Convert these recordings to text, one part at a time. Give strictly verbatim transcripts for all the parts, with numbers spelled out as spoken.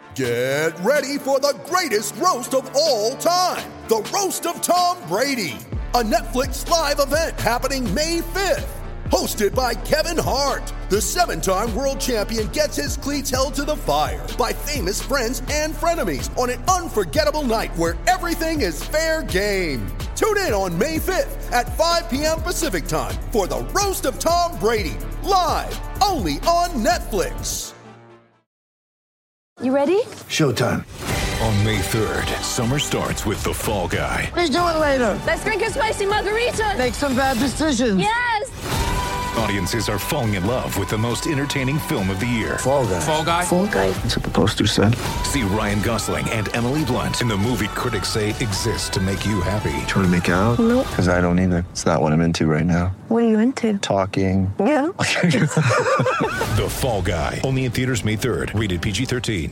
Get ready for the greatest roast of all time, the Roast of Tom Brady, a Netflix live event happening May fifth. Hosted by Kevin Hart, the seven-time world champion gets his cleats held to the fire by famous friends and frenemies on an unforgettable night where everything is fair game. Tune in on May fifth at five p.m. Pacific time for the Roast of Tom Brady, live only on Netflix. You ready? Showtime. On May third, summer starts with The Fall Guy. Let's do it later. Let's drink a spicy margarita. Make some bad decisions. Yes! Audiences are falling in love with the most entertaining film of the year. Fall Guy. Fall Guy? Fall Guy. That's what the poster said. See Ryan Gosling and Emily Blunt in the movie critics say exists to make you happy. Trying to make it out? Nope. Because I don't either. It's not what I'm into right now. What are you into? Talking. Yeah. The Fall Guy. Only in theaters May third. Rated P G thirteen.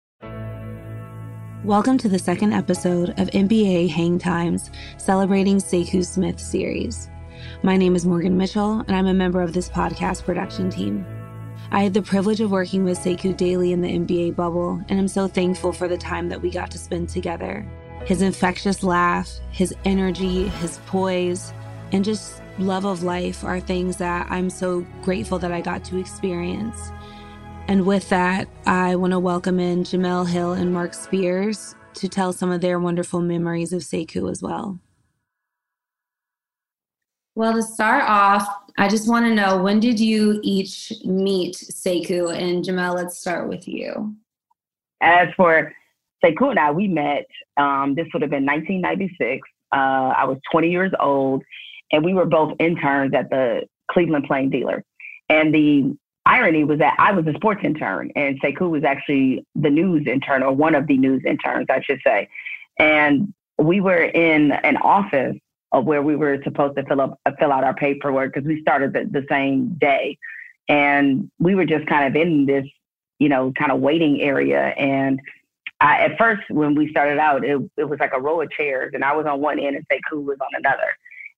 Welcome to the second episode of N B A Hang Times, celebrating Sekou Smith series. My name is Morgan Mitchell, and I'm a member of this podcast production team. I had the privilege of working with Sekou daily in the N B A bubble, and I'm so thankful for the time that we got to spend together. His infectious laugh, his energy, his poise, and just love of life are things that I'm so grateful that I got to experience. And with that, I want to welcome in Jemele Hill and Mark Spears to tell some of their wonderful memories of Sekou as well. Well, to start off, I just want to know, when did you each meet Sekou? And Jemele, let's start with you. As for Sekou and I, we met, um, this would have been nineteen ninety-six. Uh, I was twenty years old, and we were both interns at the Cleveland Plain Dealer. And the irony was that I was a sports intern, and Sekou was actually the news intern, or one of the news interns, I should say. And we were in an office where we were supposed to fill up, fill out our paperwork, because we started the, the same day. And we were just kind of in this, you know, kind of waiting area. And I, at first, when we started out, it, it was like a row of chairs, and I was on one end and Sekou was on another.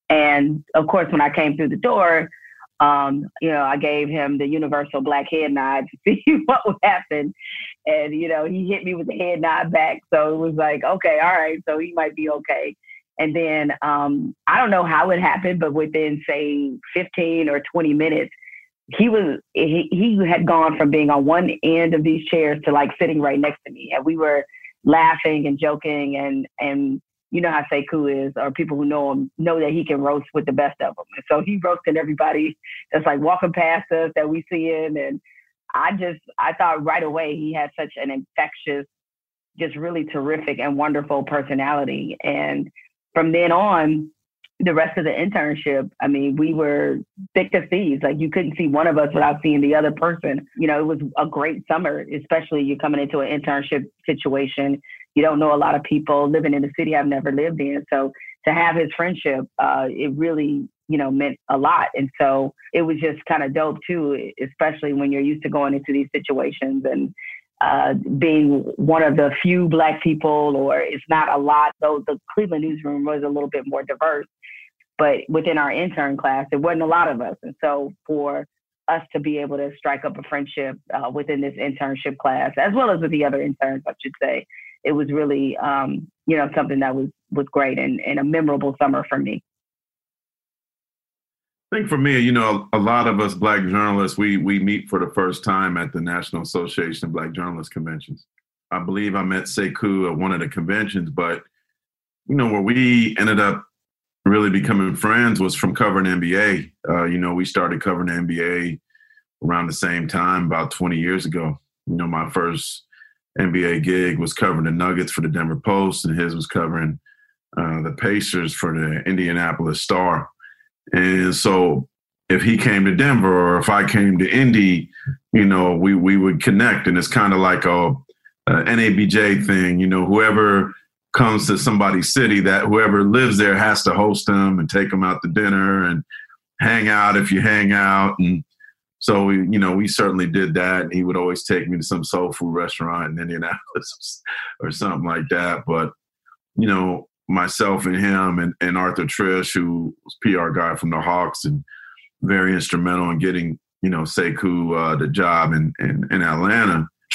And of course, when I came through the door, um, you know, I gave him the universal black head nod to see what would happen. And, you know, he hit me with the head nod back. So it was like, okay, all right, so he might be okay. And then um, I don't know how it happened, but within, say, fifteen or twenty minutes, he was he, he had gone from being on one end of these chairs to like sitting right next to me. And we were laughing and joking. And, and you know how Sekou is, or people who know him know that he can roast with the best of them. And so he roasted everybody that's like walking past us that we see in. And I just, I thought right away he had such an infectious, just really terrific and wonderful personality. And from then on, the rest of the internship, I mean, we were thick as thieves. Like, you couldn't see one of us without seeing the other person. You know, it was a great summer, especially you're coming into an internship situation. You don't know a lot of people living in the city I've never lived in. So to have his friendship, uh, it really, you know, meant a lot. And so it was just kind of dope too, especially when you're used to going into these situations and uh, being one of the few Black people, or it's not a lot, though the Cleveland newsroom was a little bit more diverse. But within our intern class, there wasn't a lot of us. And so for us to be able to strike up a friendship uh, within this internship class, as well as with the other interns, I should say, it was really, um, you know, something that was, was great and, and a memorable summer for me. I think for me, you know, a lot of us Black journalists, we we meet for the first time at the National Association of Black Journalists conventions. I believe I met Sekou at one of the conventions, but, you know, where we ended up really becoming friends was from covering N B A. Uh, you know, we started covering the N B A around the same time, about twenty years ago. You know, my first N B A gig was covering the Nuggets for the Denver Post, and his was covering uh, the Pacers for the Indianapolis Star. And so if he came to Denver or if I came to Indy, you know, we, we would connect. And it's kind of like a, a N A B J thing, you know, whoever comes to somebody's city, that whoever lives there has to host them and take them out to dinner and hang out if you hang out. And so, we, you know, we certainly did that. And he would always take me to some soul food restaurant in Indianapolis or something like that. But, you know, myself and him and, and Arthur Trish, who was P R guy from the Hawks and very instrumental in getting, you know, Sekou uh, the job in, in, in Atlanta.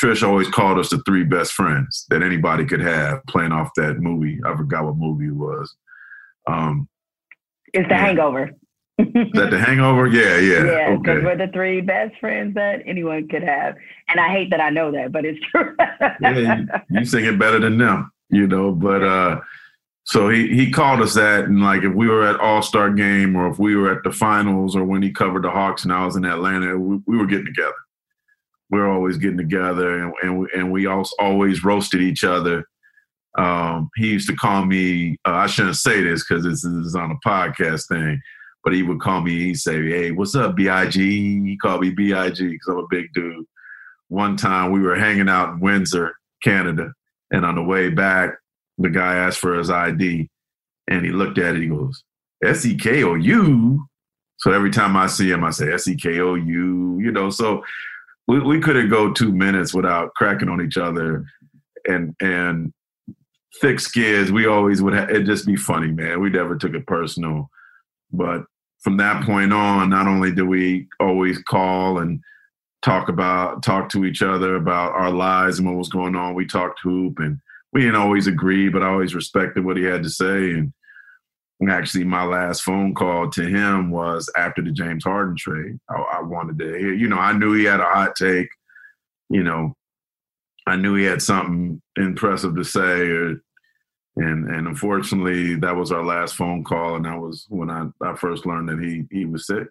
Trish always called us the three best friends that anybody could have playing off that movie. I forgot what movie it was. Um, it's The yeah. Hangover. Is that The Hangover? Yeah, yeah. Yeah, because okay. we're the three best friends that anyone could have. And I hate that I know that, but it's true. yeah, you, you sing it better than them, you know. But uh, so he, he called us that. And like if we were at All-Star Game or if we were at the finals or when he covered the Hawks and I was in Atlanta, we, we were getting together. We were always getting together and, and, we, and we also always roasted each other. Um, he used to call me, uh, I shouldn't say this because this is on a podcast thing, but he would call me, he'd say, hey, what's up, B I G? He called me B I G because I'm a big dude. One time we were hanging out in Windsor, Canada, and on the way back, the guy asked for his I D, and he looked at it, he goes, S E K O U? So every time I see him, I say, S E K O U, you know, so we, we couldn't go two minutes without cracking on each other. And, and, thick skids, we always would have, it'd just be funny, man. We never took it personal. But from that point on, not only do we always call and talk about, talk to each other about our lives and what was going on, we talked hoop and we didn't always agree, but I always respected what he had to say. And actually my last phone call to him was after the James Harden trade. I, I wanted to hear, you know, I knew he had a hot take, you know, I knew he had something impressive to say, or, and and unfortunately, that was our last phone call, and that was when I, I first learned that he he was sick.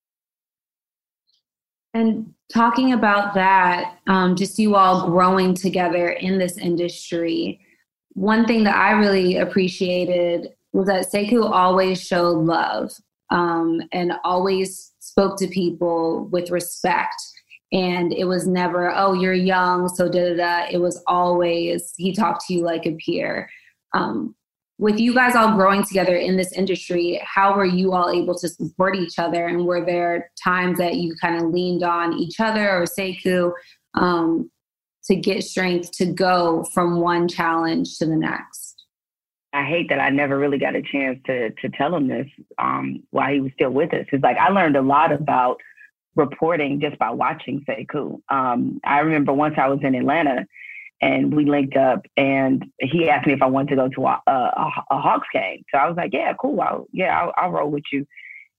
And talking about that, um, just you all growing together in this industry, one thing that I really appreciated was that Sekou always showed love um, and always spoke to people with respect. And it was never, oh, you're young, so da-da-da. It was always, he talked to you like a peer. Um, with you guys all growing together in this industry, how were you all able to support each other? And were there times that you kind of leaned on each other or Sekou um, to get strength to go from one challenge to the next? I hate that I never really got a chance to to tell him this um, while he was still with us. It's like I learned a lot about reporting just by watching Sekou. Um, I remember once I was in Atlanta and we linked up and he asked me if I wanted to go to a, a, a Hawks game. So I was like, yeah, cool. I'll, yeah, I'll, I'll roll with you.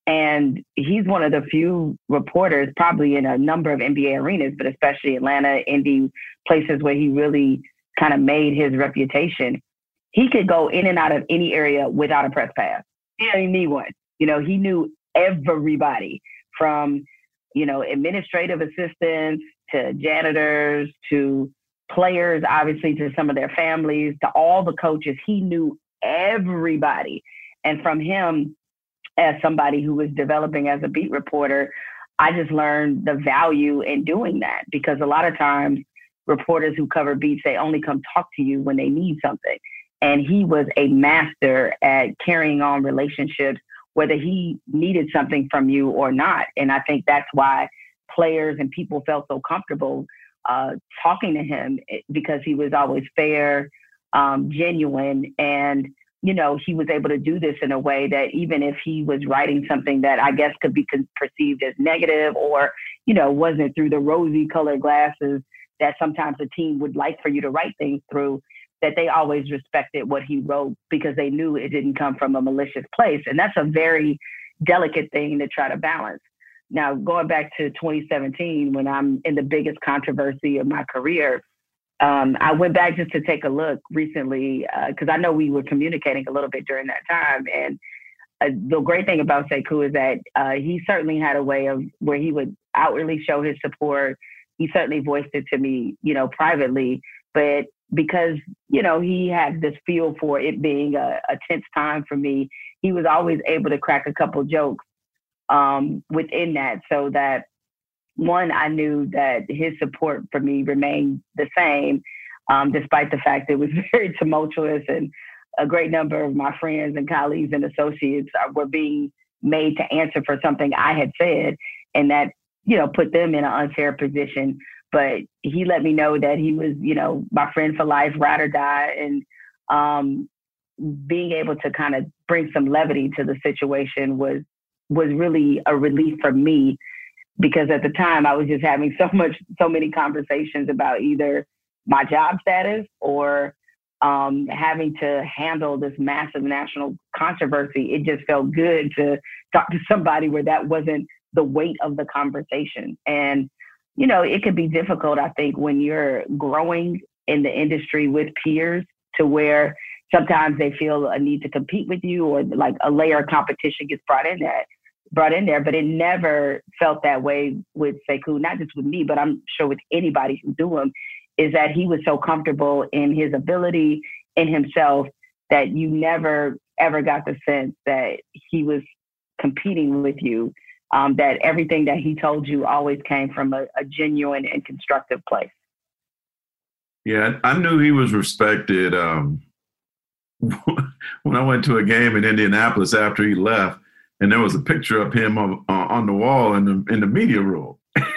And he's one of the few reporters probably in a number of N B A arenas, but especially Atlanta, Indy, places where he really kind of made his reputation. He could go in and out of any area without a press pass. He didn't need one. You know, he knew everybody from, you know, administrative assistants to janitors to players, obviously, to some of their families, to all the coaches. He knew everybody. And from him, as somebody who was developing as a beat reporter, I just learned the value in doing that, because a lot of times reporters who cover beats, they only come talk to you when they need something. And he was a master at carrying on relationships, whether he needed something from you or not. And I think that's why players and people felt so comfortable uh, talking to him, because he was always fair, um, genuine, and, you know, he was able to do this in a way that even if he was writing something that I guess could be perceived as negative or, you know, wasn't through the rosy colored glasses that sometimes a team would like for you to write things through, that they always respected what he wrote because they knew it didn't come from a malicious place. And that's a very delicate thing to try to balance. Now, going back to twenty seventeen, when I'm in the biggest controversy of my career, um, I went back just to take a look recently because uh, I know we were communicating a little bit during that time. And uh, the great thing about Sekou is that uh, he certainly had a way of where he would outwardly show his support. He certainly voiced it to me, you know, privately, but because, you know, he had this feel for it being a, a tense time for me, he was always able to crack a couple jokes um, within that, so that, one, I knew that his support for me remained the same, um, despite the fact that it was very tumultuous and a great number of my friends and colleagues and associates were being made to answer for something I had said, and that, you know, put them in an unfair position. But he let me know that he was, you know, my friend for life, ride or die. And um, being able to kind of bring some levity to the situation was was really a relief for me, because at the time I was just having so much, so many conversations about either my job status or um, having to handle this massive national controversy. It just felt good to talk to somebody where that wasn't the weight of the conversation. And, you know, it could be difficult, I think, when you're growing in the industry with peers to where sometimes they feel a need to compete with you, or like a layer of competition gets brought in that brought in there. But it never felt that way with Sekou, not just with me, but I'm sure with anybody who knew him, is that he was so comfortable in his ability, in himself, that you never, ever got the sense that he was competing with you, um, that everything that he told you always came from a, a genuine and constructive place. Yeah, I knew he was respected. Um, when I went to a game in Indianapolis after he left, and there was a picture of him on, uh, on the wall in the in the media room.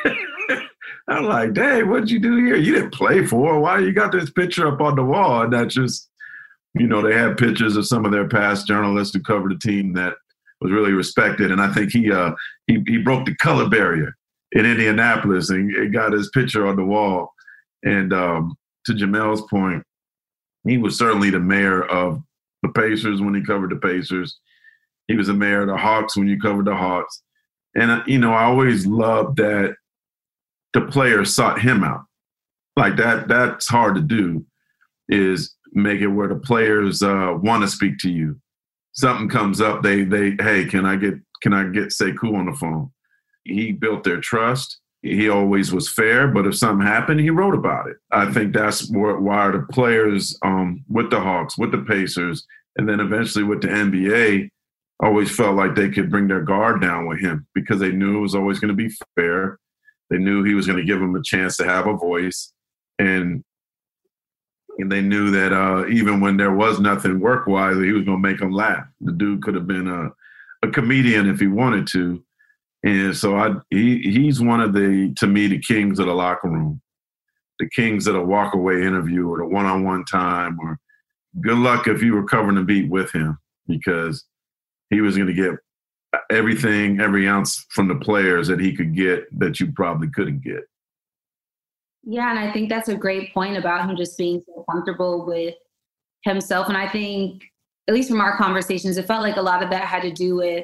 I'm like, dang, what'd you do here? You didn't play for. Why you got this picture up on the wall? And that's just, you know, they had pictures of some of their past journalists who covered a team that was really respected. And I think he uh, he, he broke the color barrier in Indianapolis and got his picture on the wall. And um, to Jamel's point, he was certainly the mayor of the Pacers when he covered the Pacers. He was the mayor of the Hawks when you covered the Hawks. And, you know, I always loved that the players sought him out. Like that, that's hard to do, is make it where the players uh, want to speak to you. Something comes up, they, they, hey, can I get, can I get Sekou on the phone? He built their trust. He always was fair, but if something happened, he wrote about it. I think that's why the players um, with the Hawks, with the Pacers, and then eventually with the N B A, always felt like they could bring their guard down with him because they knew it was always going to be fair. They knew he was going to give them a chance to have a voice. And, and they knew that uh, even when there was nothing work-wise, he was going to make them laugh. The dude could have been a, a comedian if he wanted to. And so I, he, he's one of the, to me, the kings of the locker room, the kings of the walk-away interview or the one-on-one time, or good luck if you were covering the beat with him, because he was going to get everything, every ounce from the players that he could get that you probably couldn't get. Yeah, and I think that's a great point about him just being so comfortable with himself. And I think, at least from our conversations, it felt like a lot of that had to do with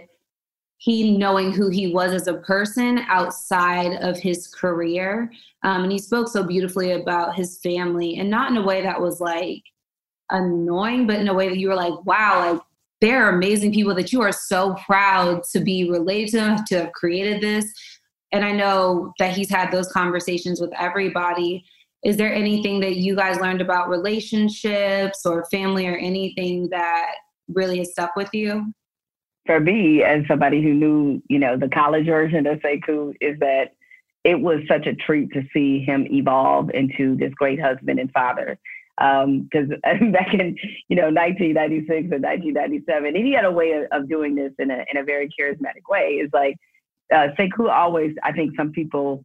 he knowing who he was as a person outside of his career. Um, and he spoke so beautifully about his family, and not in a way that was like annoying, but in a way that you were like, wow, like they're amazing people that you are so proud to be related to, to have created this. And I know that he's had those conversations with everybody. Is there anything that you guys learned about relationships or family or anything that really has stuck with you? For me, as somebody who knew, you know, the college version of Sekou, is that it was such a treat to see him evolve into this great husband and father. Because um, back in, you know, nineteen ninety-six and nineteen ninety-seven, and he had a way of, of doing this in a in a very charismatic way. It's like uh, Sekou always, I think some people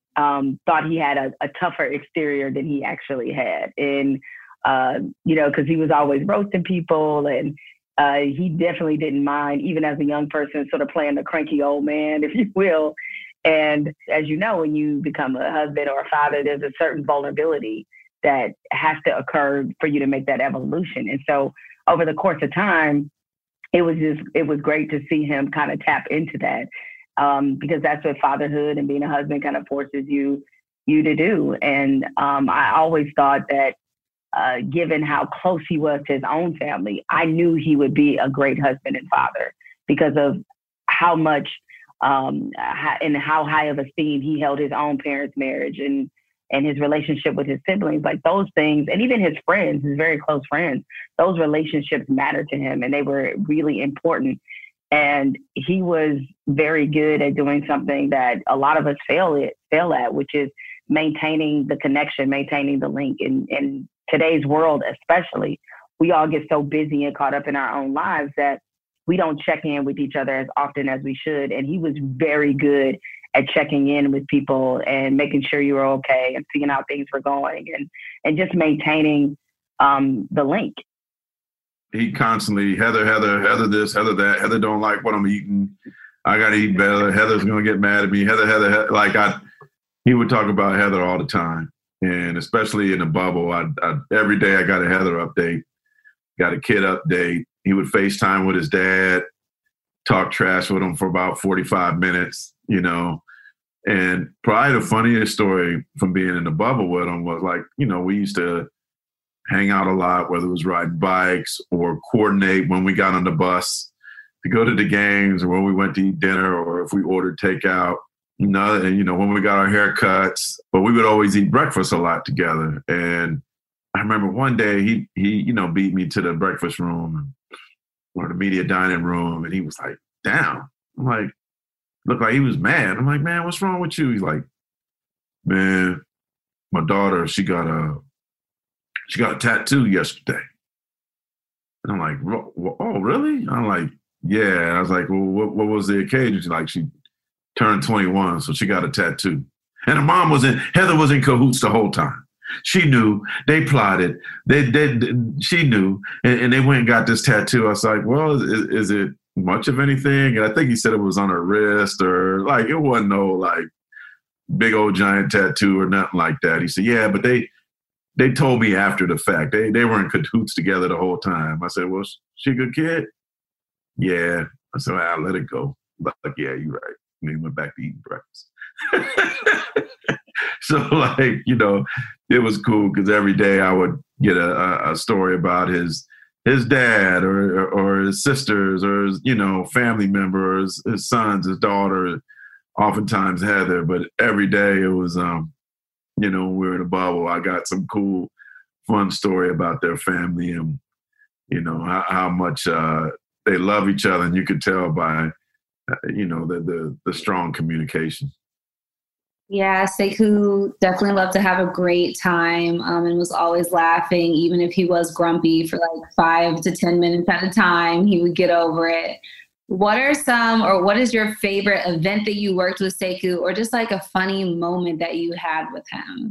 um, thought he had a, a tougher exterior than he actually had. And, uh, you know, because he was always roasting people, and uh, he definitely didn't mind, even as a young person, sort of playing the cranky old man, if you will. And as you know, when you become a husband or a father, there's a certain vulnerability that has to occur for you to make that evolution. And so over the course of time, it was just, it was great to see him kind of tap into that, um, because that's what fatherhood and being a husband kind of forces you, you to do. And um, I always thought that uh, given how close he was to his own family, I knew he would be a great husband and father because of how much um, and how high of esteem he held his own parents' marriage and and his relationship with his siblings, like those things, and even his friends, his very close friends, those relationships mattered to him, and they were really important. And he was very good at doing something that a lot of us fail at, fail at, which is maintaining the connection, maintaining the link. In, in today's world, especially, we all get so busy and caught up in our own lives that we don't check in with each other as often as we should. And he was very good at checking in with people and making sure you were okay and seeing how things were going and, and just maintaining um, the link. He constantly, Heather, Heather, Heather this, Heather that, Heather don't like what I'm eating. I got to eat better. Heather's going to get mad at me. Heather, Heather, Heather. Like, I, he would talk about Heather all the time. And especially in the bubble, I, I, every day I got a Heather update, got a kid update. He would FaceTime with his dad, talk trash with him for about forty-five minutes, you know. And probably the funniest story from being in the bubble with him was like, you know, we used to hang out a lot, whether it was riding bikes or coordinate when we got on the bus to go to the games or when we went to eat dinner or if we ordered takeout. You know, and, you know, when we got our haircuts, but we would always eat breakfast a lot together. And I remember one day he, he, you know, beat me to the breakfast room or the media dining room. And he was like, damn. I'm like, looked like he was mad. I'm like, man, what's wrong with you? He's like, man, my daughter, she got a, she got a tattoo yesterday. And I'm like, oh, really? I'm like, yeah. I was like, well, what, what was the occasion? She's like, she turned twenty-one, so she got a tattoo. And her mom was in, Heather was in cahoots the whole time. She knew, they plotted, they, they, she knew, and, and they went and got this tattoo. I was like, well, is, is it much of anything? And I think he said it was on her wrist or like, it wasn't no like big old giant tattoo or nothing like that. He said, yeah, but they, they told me after the fact, they, they were in cahoots together the whole time. I said, well, she a good kid? Yeah. I said, well, I'll let it go. Like, yeah, you're right. And he went back to eating breakfast. So, like, you know, it was cool because every day I would get a, a story about his his dad or or his sisters or his, you know, family members, his sons, his daughter, oftentimes Heather. But every day it was, um, you know, we were in a bubble. I got some cool, fun story about their family and, you know, how, how much uh, they love each other. And you could tell by, you know, the, the the strong communication. Yeah, Sekou definitely loved to have a great time um, and was always laughing, even if he was grumpy for like five to ten minutes at a time, he would get over it. What are some, or what is your favorite event that you worked with Sekou, or just like a funny moment that you had with him?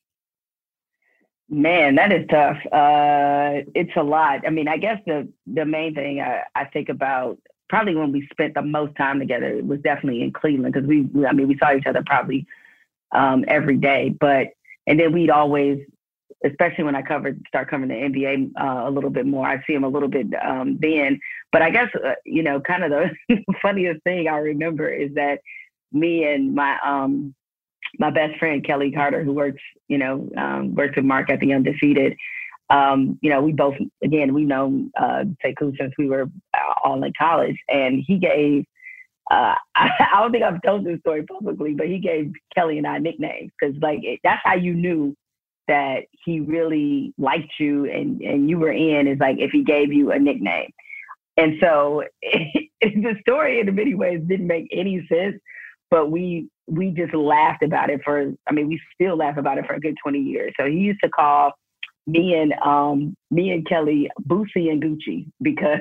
Man, that is tough. Uh, it's a lot. I mean, I guess the, the main thing I, I think about probably when we spent the most time together was definitely in Cleveland because we, I mean, we saw each other probably um, every day. But and then we'd always, especially when I covered, start covering the N B A uh, a little bit more, I see him a little bit um, then. But I guess uh, you know, kind of the funniest thing I remember is that me and my um, my best friend Kelly Carter, who works, you know, um, works with Mark at the Undefeated. Um, you know, we both, again, we've known uh, Sekou since we were all in college. And he gave, uh, I, I don't think I've told this story publicly, but he gave Kelly and I nicknames because, like, it, that's how you knew that he really liked you and, and you were in, is like if he gave you a nickname. And so it, it, the story in many ways didn't make any sense, but we we just laughed about it for, I mean, we still laugh about it for a good twenty years. So he used to call me and um, me and Kelly Boosie and Gucci because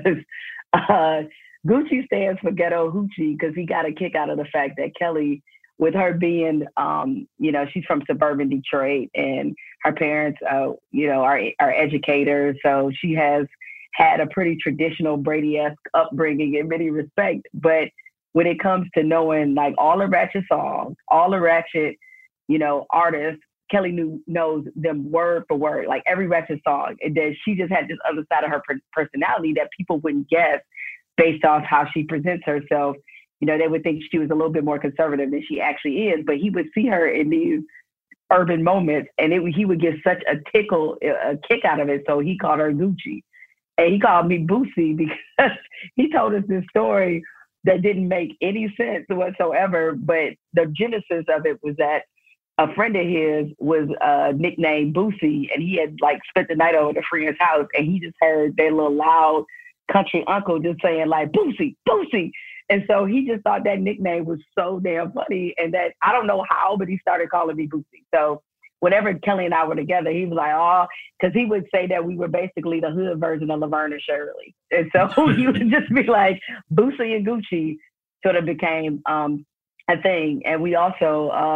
uh, Gucci stands for Ghetto Hoochie because he got a kick out of the fact that Kelly, with her being, um, you know, she's from suburban Detroit and her parents, uh, you know, are, are educators. So she has had a pretty traditional Brady-esque upbringing in many respects. But when it comes to knowing like all the Ratchet songs, all the Ratchet, you know, artists, Kelly knew, knows them word for word, like every Ratchet song. And then she just had this other side of her personality that people wouldn't guess based off how she presents herself. You know, they would think she was a little bit more conservative than she actually is, but he would see her in these urban moments and it, he would get such a tickle, a kick out of it. So he called her Gucci and he called me Boosie because he told us this story that didn't make any sense whatsoever. But the genesis of it was that a friend of his was uh, nicknamed Boosie, and he had like spent the night over at a friend's house, and he just heard their little loud country uncle just saying like Boosie, Boosie. And so he just thought that nickname was so damn funny, and that I don't know how, but he started calling me Boosie. So whenever Kelly and I were together, he was like, oh, because he would say that we were basically the hood version of Laverne and Shirley. And so he would just be like, Boosie and Gucci sort of became um, a thing. And we also, uh,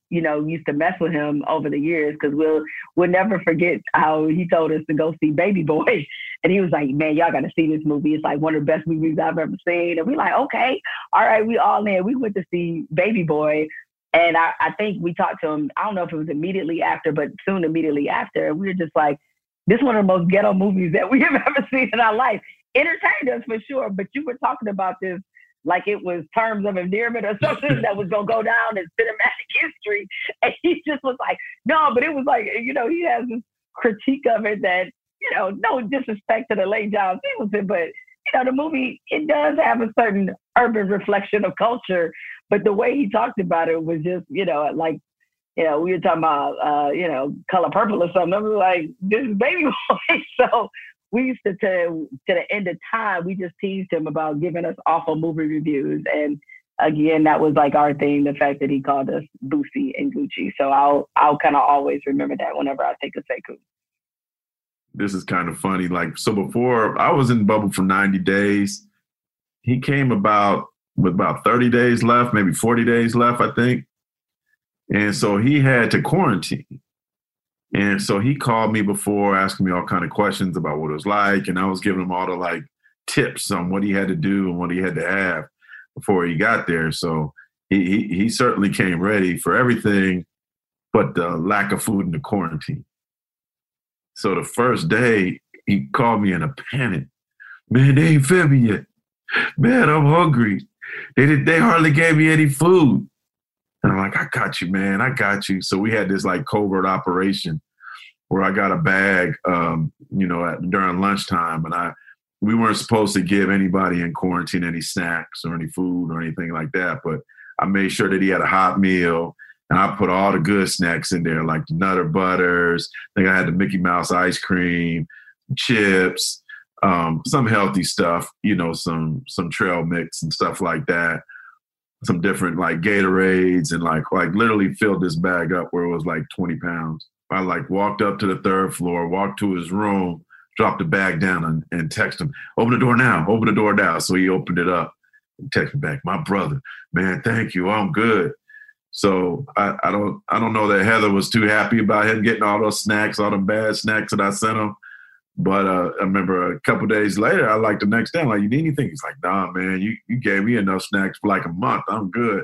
you know, used to mess with him over the years because we'll we'll never forget how he told us to go see Baby Boy. And he was like, man, y'all got to see this movie. It's like one of the best movies I've ever seen. And we like, okay, all right, we all in. We went to see Baby Boy. And I, I think we talked to him, I don't know if it was immediately after, but soon immediately after. And we were just like, this is one of the most ghetto movies that we have ever seen in our life. Entertained us for sure, but you were talking about this like it was Terms of Endearment or something that was going to go down in cinematic history. And he just was like, no, but it was like, you know, he has this critique of it that, you know, no disrespect to the late John Singleton, but, you know, the movie, it does have a certain urban reflection of culture, but the way he talked about it was just, you know, like, you know, we were talking about, uh, you know, Color Purple or something. I was like, this is Baby Boy. So we used to, to, to the end of time, we just teased him about giving us awful movie reviews. And again, that was like our thing, the fact that he called us Boosie and Gucci. So I'll, I'll kind of always remember that whenever I think of Sekou. This is kind of funny. Like, so before I was in the bubble for ninety days, he came about with about thirty days left, maybe forty days left, I think. And so he had to quarantine. And so he called me before asking me all kind of questions about what it was like. And I was giving him all the like tips on what he had to do and what he had to have before he got there. So he, he, he certainly came ready for everything but the lack of food in the quarantine. So the first day he called me in a panic. Man, they ain't fed me yet. Man, I'm hungry. They did, they hardly gave me any food. And I'm like, I got you, man. I got you. So we had this like covert operation where I got a bag, um, you know, at, during lunchtime, and I we weren't supposed to give anybody in quarantine any snacks or any food or anything like that. But I made sure that he had a hot meal, and I put all the good snacks in there, like the Nutter Butters. I think I had the Mickey Mouse ice cream, chips, um, some healthy stuff, you know, some some trail mix and stuff like that. Some different like Gatorades and like like literally filled this bag up where it was like twenty pounds. I like walked up to the third floor, walked to his room, dropped the bag down and, and texted him, open the door now, open the door now. So he opened it up and texted me back, my brother, man, thank you, I'm good. So I, I don't I don't know that Heather was too happy about him getting all those snacks, all the bad snacks that I sent him. But uh, I remember a couple days later, I like the next day, I'm like, you need anything? He's like, nah, man, you, you gave me enough snacks for like a month. I'm good.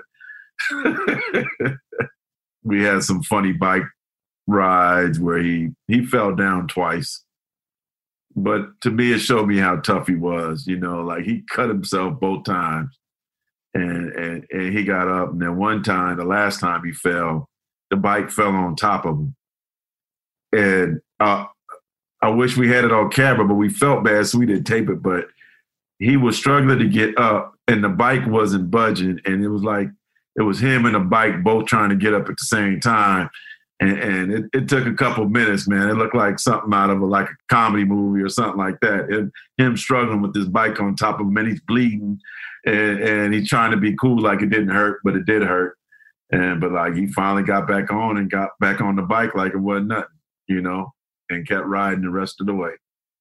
We had some funny bike rides where he, he fell down twice. But to me, it showed me how tough he was. You know, like he cut himself both times. And, and, and he got up. And then one time, the last time he fell, the bike fell on top of him. And uh, I wish we had it on camera, but we felt bad, so we didn't tape it. But he was struggling to get up, and the bike wasn't budging. And it was like, it was him and the bike both trying to get up at the same time. And, and it, it took a couple minutes, man. It looked like something out of a, like a comedy movie or something like that. And him struggling with this bike on top of him, and he's bleeding. And, and he's trying to be cool like it didn't hurt, but it did hurt. And but like he finally got back on and got back on the bike like it wasn't nothing, you know, and kept riding the rest of the way.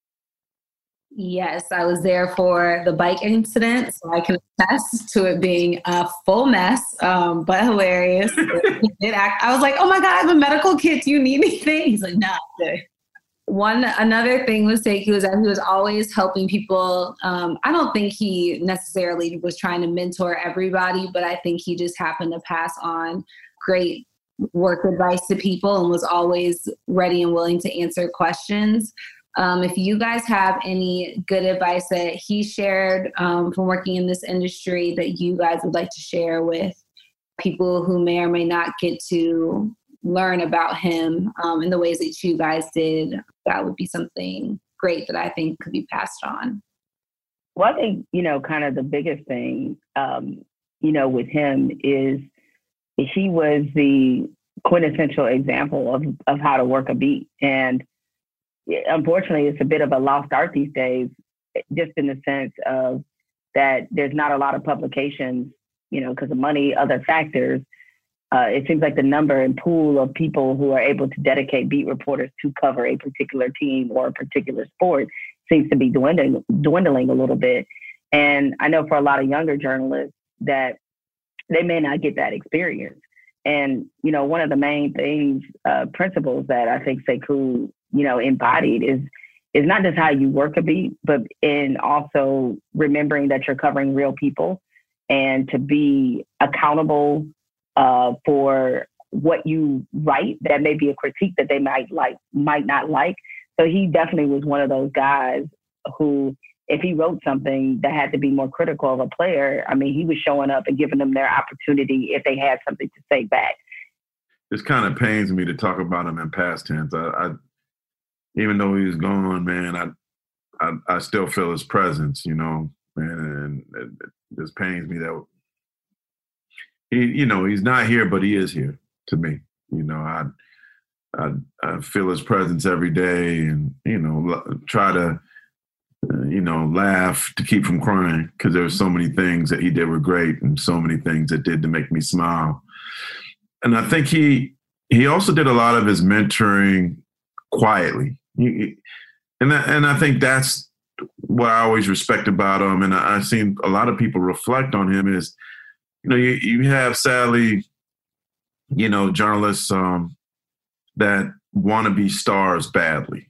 Yes, I was there for the bike incident, so I can attest to it being a full mess, um, but hilarious. It did act, I was like, oh my God, I have a medical kit. Do you need anything? He's like, no. Nah. One, another thing with Sekou was that he was always helping people. Um, I don't think he necessarily was trying to mentor everybody, but I think he just happened to pass on great work advice to people and was always ready and willing to answer questions. Um, if you guys have any good advice that he shared um, from working in this industry that you guys would like to share with people who may or may not get to learn about him um, in the ways that you guys did, that would be something great that I think could be passed on. Well, I think, you know, kind of the biggest thing, um, you know, with him is he was the quintessential example of, of how to work a beat. And unfortunately, it's a bit of a lost art these days, just in the sense of that there's not a lot of publications, you know, because of money, other factors. Uh, it seems like the number and pool of people who are able to dedicate beat reporters to cover a particular team or a particular sport seems to be dwindling, dwindling a little bit. And I know for a lot of younger journalists that they may not get that experience. And, you know, one of the main things, uh, principles that I think Sekou, you know, embodied is is not just how you work a beat, but in also remembering that you're covering real people and to be accountable uh, for what you write that may be a critique that they might like, might not like. So he definitely was one of those guys who, if he wrote something that had to be more critical of a player, I mean, he was showing up and giving them their opportunity if they had something to say back. This kind of pains me to talk about him in past tense. I, I even though he's gone, man, I, I I still feel his presence, you know, man, and it, it just pains me that he, you know, he's not here, but he is here to me. You know, I I, I feel his presence every day, and you know, try to. Uh, you know, laugh to keep from crying, because there were so many things that he did were great and so many things that did to make me smile. And I think he he also did a lot of his mentoring quietly. He, and, that, and I think that's what I always respect about him. And I, I've seen a lot of people reflect on him is, you know, you, you have sadly, you know, journalists um, that want to be stars badly.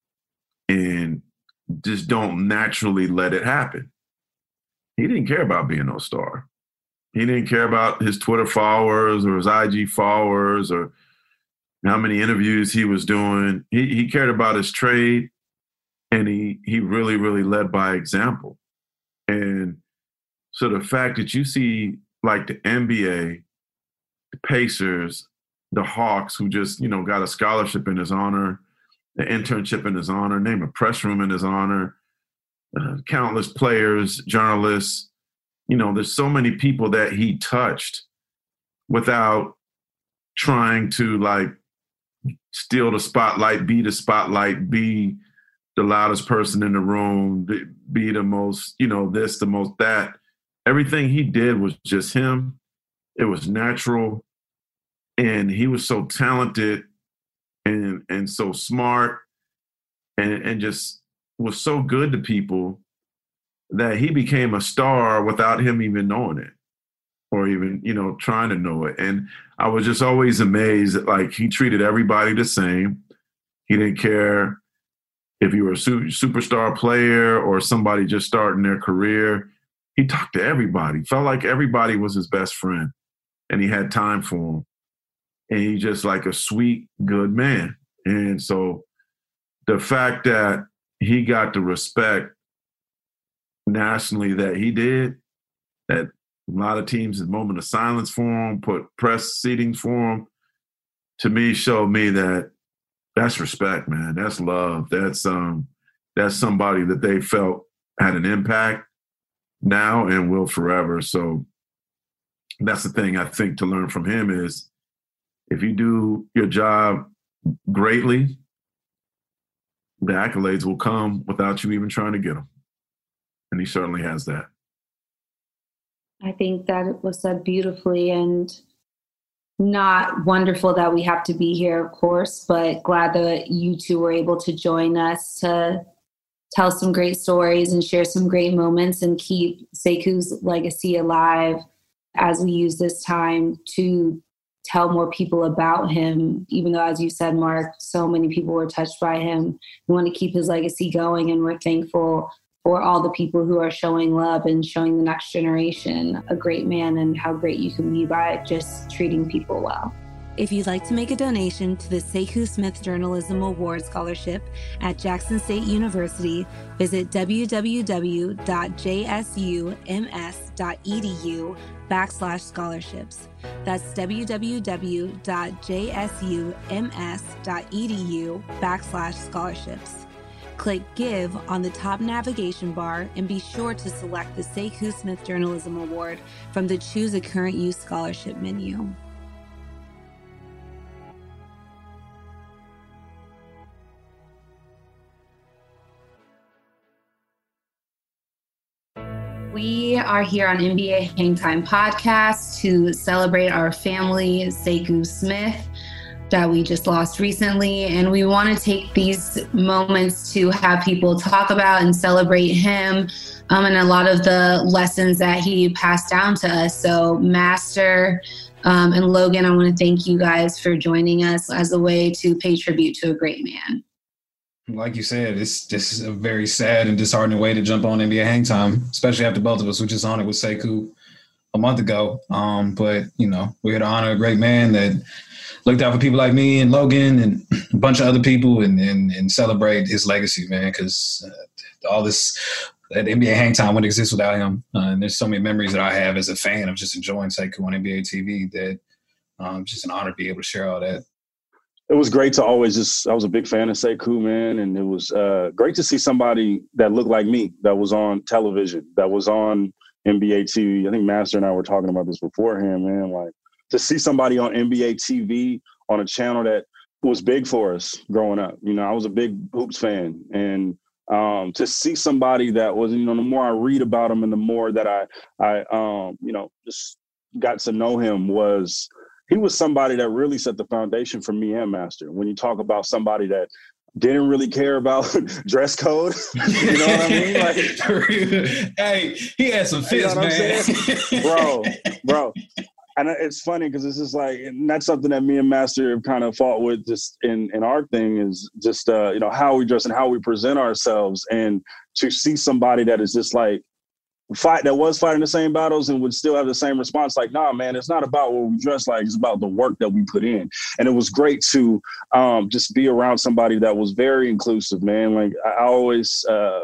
And just don't naturally let it happen. He didn't care about being no star. He didn't care about his Twitter followers or his I G followers or how many interviews he was doing. He he cared about his trade, and he he really, really led by example. And so the fact that you see like the N B A, the Pacers, the Hawks, who just, you know, got a scholarship in his honor, the internship in his honor, name a press room in his honor, uh, countless players, journalists. You know, there's so many people that he touched without trying to like steal the spotlight, be the spotlight, be the loudest person in the room, be, be the most, you know, this, the most that. Everything he did was just him. It was natural. And he was so talented and and so smart and, and just was so good to people that he became a star without him even knowing it or even, you know, trying to know it. And I was just always amazed that, like, he treated everybody the same. He didn't care if you were a su- superstar player or somebody just starting their career. He talked to everybody, felt like everybody was his best friend, and he had time for them. And he's just like a sweet, good man. And so the fact that he got the respect nationally that he did, that a lot of teams had moment of silence for him, put press seatings for him, to me showed me that that's respect, man. That's love. That's um, that's somebody that they felt had an impact now and will forever. So that's the thing I think to learn from him is, if you do your job greatly, the accolades will come without you even trying to get them. And he certainly has that. I think that it was said beautifully, and not wonderful that we have to be here, of course, but glad that you two were able to join us to tell some great stories and share some great moments and keep Sekou's legacy alive as we use this time to tell more people about him. Even though, as you said, Mark, so many people were touched by him. We want to keep his legacy going, and we're thankful for all the people who are showing love and showing the next generation a great man and how great you can be by just treating people well. If you'd like to make a donation to the Sekou Smith Journalism Award Scholarship at Jackson State University, visit www.jsums.edu backslash scholarships. That's www.jsums.edu backslash scholarships. Click Give on the top navigation bar and be sure to select the Sekou Smith Journalism Award from the Choose a Current Use Scholarship menu. We are here on N B A Hang Time Podcast to celebrate our family, Sekou Smith, that we just lost recently. And we want to take these moments to have people talk about and celebrate him um, and a lot of the lessons that he passed down to us. So master Um, and Logan, I want to thank you guys for joining us as a way to pay tribute to a great man. Like you said, it's this is a very sad and disheartening way to jump on N B A Hang Time, especially after both of us were just on it with Sekou a month ago. Um, but, you know, we're here to honor a great man that looked out for people like me and Logan and a bunch of other people and, and, and celebrate his legacy, man, because uh, all this that N B A Hang Time wouldn't exist without him. Uh, and there's so many memories that I have as a fan of just enjoying Sekou on N B A T V that um, just an honor to be able to share all that. It was great to always just – I was a big fan of Sekou, man, and it was uh, great to see somebody that looked like me that was on television, that was on N B A T V. I think Master and I were talking about this beforehand, man. Like, to see somebody on N B A T V on a channel that was big for us growing up. You know, I was a big Hoops fan, and um, to see somebody that was, you know, the more I read about him and the more that I, I um, you know, just got to know him was – he was somebody that really set the foundation for me and Master. When you talk about somebody that didn't really care about dress code, you know what I mean? Like, hey, he had some fits, you know man. bro, bro. And it's funny because it's just like, and that's something that me and Master have kind of fought with just in, in our thing is just, uh, you know, how we dress and how we present ourselves. And to see somebody that is just like, fight that was fighting the same battles and would still have the same response. Like, nah, man, it's not about what we dress like. It's about the work that we put in. And it was great to um, just be around somebody that was very inclusive, man. Like I always, uh,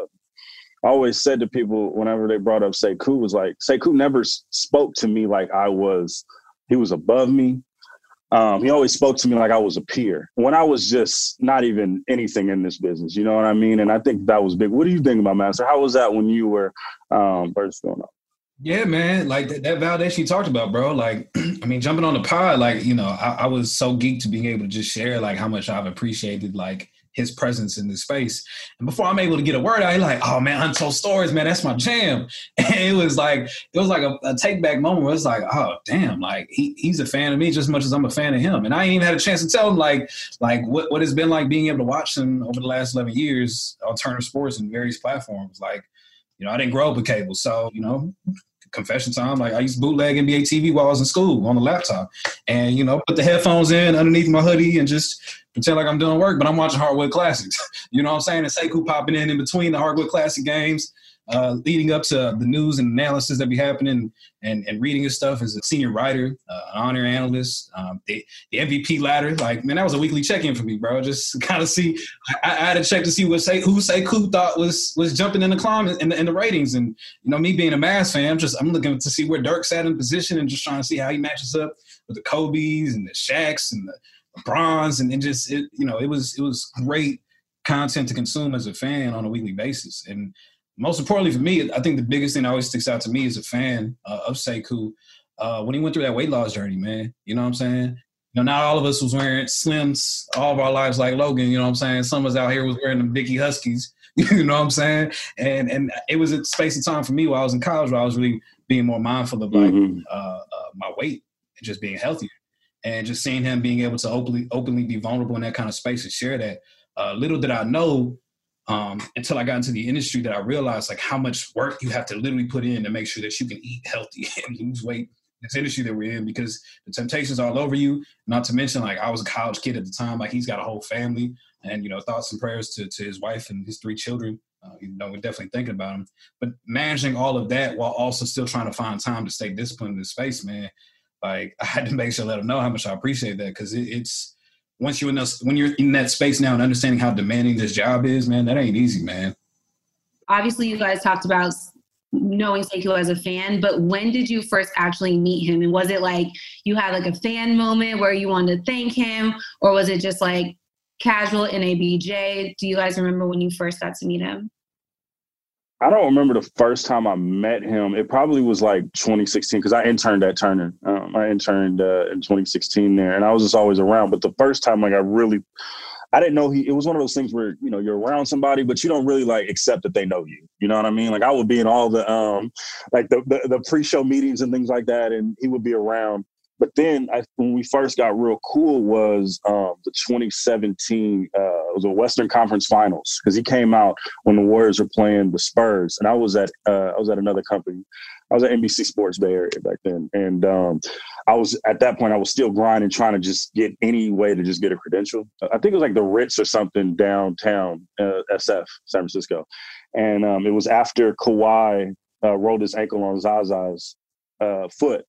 I always said to people whenever they brought up Sekou was like, Sekou never spoke to me like I was, he was above me. Um, he always spoke to me like I was a peer when I was just not even anything in this business. You know what I mean? And I think that was big. What do you think about Master? How was that when you were um, first going up? Yeah, man. Like that, that validation you talked about, bro. Like, I mean, jumping on the pod, like, you know, I, I was so geeked to being able to just share like how much I've appreciated like his presence in this space. And before I'm able to get a word out, he's like, oh man, Untold Stories, man, that's my jam. And it was like, it was like a, a take back moment where it's like, oh damn, like he, he's a fan of me just as much as I'm a fan of him. And I ain't even had a chance to tell him like, like what, what it's been like being able to watch him over the last eleven years on Turner Sports and various platforms. Like, you know, I didn't grow up with cable. So, you know, confession time, like I used to bootleg N B A T V while I was in school on the laptop and, you know, put the headphones in underneath my hoodie and just pretend like I'm doing work, but I'm watching Hardwood Classics. You know what I'm saying? And Sekou popping in in between the Hardwood Classic games, uh, leading up to the news and analysis that be happening and, and reading his stuff as a senior writer, uh, an honor analyst, um, the, the M V P ladder. Like, man, that was a weekly check-in for me, bro. Just kind of see, I, I had to check to see what say, who Sekou thought was was jumping in the climb in the, in the ratings. And, you know, me being a Mavs fan, I'm just, I'm looking to see where Dirk sat in position and just trying to see how he matches up with the Kobe's and the Shaqs and the LeBrons. And, and just, it, you know, it was, it was great content to consume as a fan on a weekly basis. And most importantly for me, I think the biggest thing that always sticks out to me as a fan uh, of Sekou, uh, when he went through that weight loss journey, man, you know what I'm saying? You know, not all of us was wearing Slims all of our lives like Logan, you know what I'm saying? Some of us out here was wearing them Dickie Huskies, you know what I'm saying? And and it was a space of time for me while I was in college where I was really being more mindful of like mm-hmm. uh, uh, my weight and just being healthier. And just seeing him being able to openly openly be vulnerable in that kind of space and share that. Uh, little did I know Um, until I got into the industry that I realized like how much work you have to literally put in to make sure that you can eat healthy and lose weight in this industry that we're in, because the temptations are all over you. Not to mention, like, I was a college kid at the time, like he's got a whole family, and, you know, thoughts and prayers to, to his wife and his three children. Uh, you know, we're definitely thinking about him, but managing all of that while also still trying to find time to stay disciplined in this space, man. Like, I had to make sure to let him know how much I appreciate that. Cause it, it's, Once you're in this, when you're in that space now and understanding how demanding this job is, man, that ain't easy, man. Obviously, you guys talked about knowing Sekou as a fan, but when did you first actually meet him? And was it like you had like a fan moment where you wanted to thank him, or was it just like casual N A B J? Do you guys remember when you first got to meet him? I don't remember the first time I met him. It probably was like twenty sixteen because I interned at Turner. Um, I interned uh, in twenty sixteen there, and I was just always around. But the first time, like, I really, I didn't know he. It was one of those things where, you know, you're around somebody, but you don't really like accept that they know you. You know what I mean? Like, I would be in all the um, like the, the the pre-show meetings and things like that, and he would be around. But then I, when we first got real cool was um, the twenty seventeen, uh, it was a Western Conference Finals, because he came out when the Warriors were playing the Spurs. And I was at uh, I was at another company. I was at N B C Sports Bay Area back then. And um, I was, at that point, I was still grinding, trying to just get any way to just get a credential. I think it was like the Ritz or something downtown, uh, S F, San Francisco. And um, it was after Kawhi uh, rolled his ankle on Zaza's uh, foot.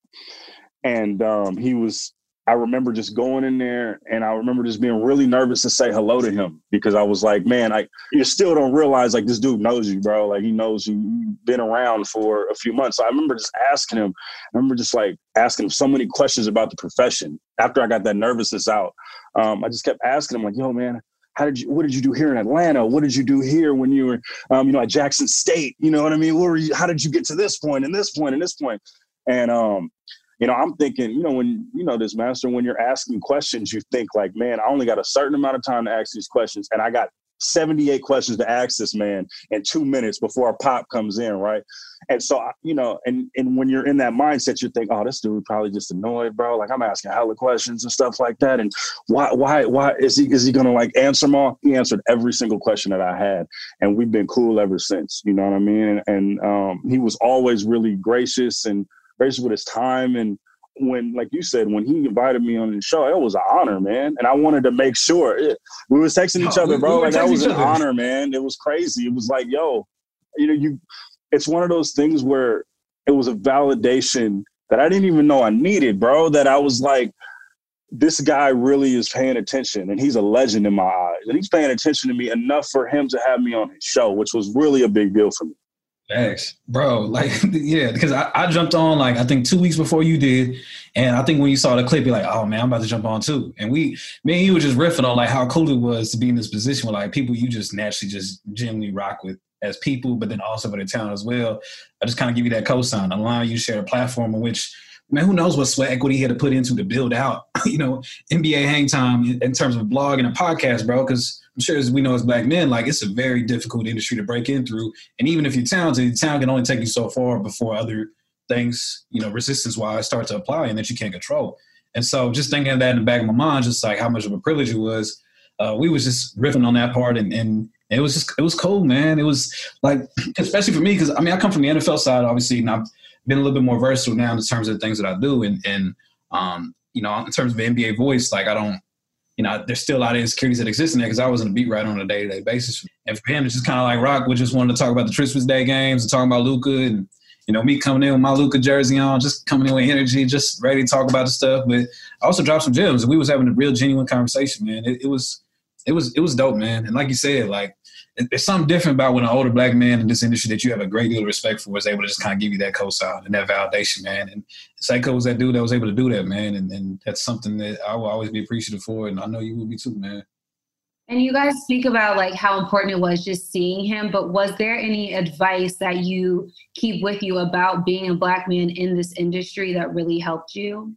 And um, he was, I remember just going in there, and I remember just being really nervous to say hello to him, because I was like, man, I you still don't realize, like, this dude knows you, bro. Like, he knows you. You've been around for a few months. So I remember just asking him, I remember just like asking him so many questions about the profession. After I got that nervousness out, um, I just kept asking him, like, yo, man, how did you, what did you do here in Atlanta? What did you do here when you were, um, you know, at Jackson State? You know what I mean? What were you, how did you get to this point and this point and this point? And, um, you know, I'm thinking, you know, when, you know, this master, when you're asking questions, you think like, man, I only got a certain amount of time to ask these questions. And I got seventy-eight questions to ask this man in two minutes before a pop comes in. Right. And so, you know, and, and when you're in that mindset, you think, oh, this dude probably just annoyed, bro. Like, I'm asking hella questions and stuff like that. And why, why, why is he, is he going to like answer them all? He answered every single question that I had. And we've been cool ever since, you know what I mean? And, and um, he was always really gracious and gracious with his time. And when, like you said, when he invited me on the show, it was an honor, man. And I wanted to make sure it, we was texting each no, other, bro. We like that was an other. honor, man. It was crazy. It was like, yo, you know, you, it's one of those things where it was a validation that I didn't even know I needed, bro. That I was like, this guy really is paying attention, and he's a legend in my eyes. And he's paying attention to me enough for him to have me on his show, which was really a big deal for me. Thanks, bro. Like, yeah, because I, I jumped on, like, I think two weeks before you did. And I think when you saw the clip, you're like, oh, man, I'm about to jump on too. And we, me and you were just riffing on, like, how cool it was to be in this position with, like, people you just naturally just genuinely rock with as people, but then also with their talent as well. I just kind of give you that cosign, allowing you to share a platform in which, man, who knows what sweat equity he had to put into to build out, you know, N B A Hang Time in, in terms of blog and a podcast, bro, because I'm sure as we know as black men, like, it's a very difficult industry to break in through. And even if you're talented, talent can only take you so far before other things, you know, resistance-wise start to apply and that you can't control. And so just thinking of that in the back of my mind, just like how much of a privilege it was, uh, we was just riffing on that part. And, and it was just, it was cool, man. It was like, especially for me, because, I mean, I come from the N F L side, obviously, and I've been a little bit more versatile now in terms of the things that I do. And, and um, you know, in terms of N B A voice, like, I don't, you know, there's still a lot of insecurities that exist in there because I wasn't a beat writer on a day-to-day basis. And for him, it's just kind of like Rock, we just wanted to talk about the Christmas Day games and talking about Luka, and, you know, me coming in with my Luka jersey on, just coming in with energy, just ready to talk about the stuff. But I also dropped some gems, and we was having a real genuine conversation, man. It, it was, it was, it was dope, man. And like you said, like, there's something different about when an older black man in this industry that you have a great deal of respect for is able to just kind of give you that cosign and that validation, man. And Seiko was that dude that was able to do that, man. And, and that's something that I will always be appreciative for. And I know you will be too, man. And you guys speak about like how important it was just seeing him, but was there any advice that you keep with you about being a black man in this industry that really helped you?